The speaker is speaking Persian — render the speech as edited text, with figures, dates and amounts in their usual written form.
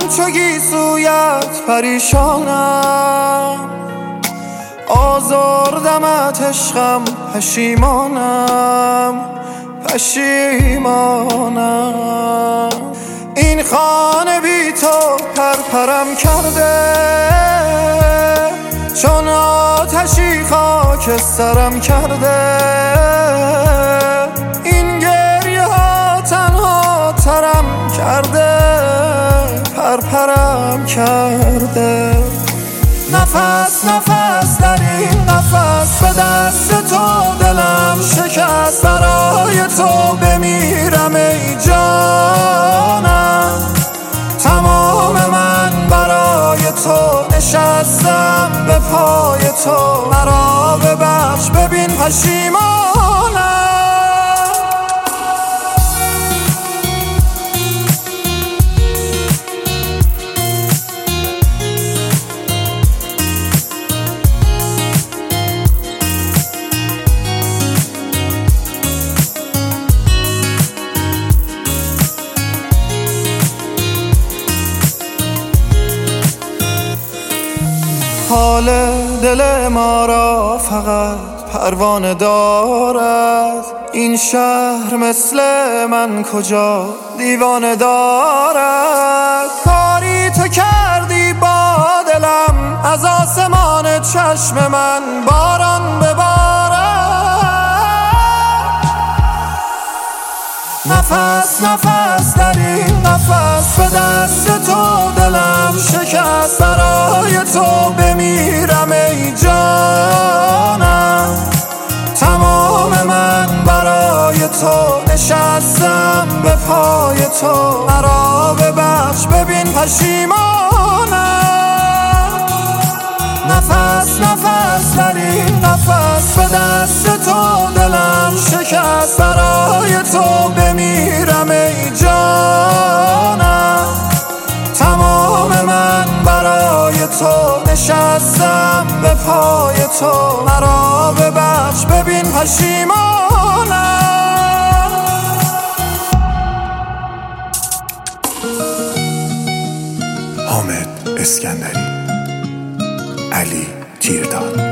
چو گیسویت پریشانم، آزردمت عشقم پشیمانم، پشیمانم. این خانه بی تو پرپرم کرده، چون آتشی خاک سرم کرده. این گریه ها تنها ترم کرده، پرپرم کرده. نفس نفس در این نفس به دست تو دلم شکست، برای تو بمیرم ای جانم. تمام من برای تو نشستم به پای تو، مرا ببخش ببین پشیمانم. حال دل ما را فقط پروانه دارد، این شهر مثل من کجا دیوانه دارد. کاری تو کردی با دلم، از آسمان چشم من باران ببارد. نفس نفس در این نفس به دست تو دلم شکست، برای تو بمیرم ای جانم. تمام من برای تو نشستم به پای تو، مرا ببخش ببین پشیمانم. نفس نفس در این نفس به دست تو دلم شکست، برای تو بمیرم ای جانم. تمام من برای تو نشستم به پای تو، مرا ببخش ببین پشیمانم. حامد اسکندری، علی تیرداد.